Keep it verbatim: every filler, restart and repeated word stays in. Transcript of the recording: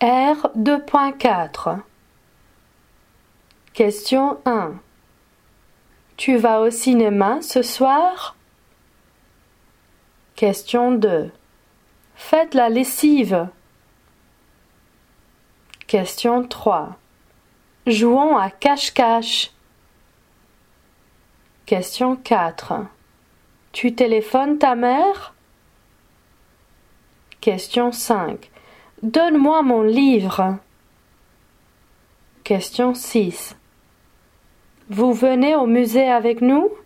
R deux point quatre. Question un. Tu vas au cinéma ce soir? Question deux. Faites la lessive. Question trois. Jouons à cache-cache. Question quatre. Tu téléphones ta mère? Question cinq. Donne-moi mon livre. Question six. Vous venez au musée avec nous?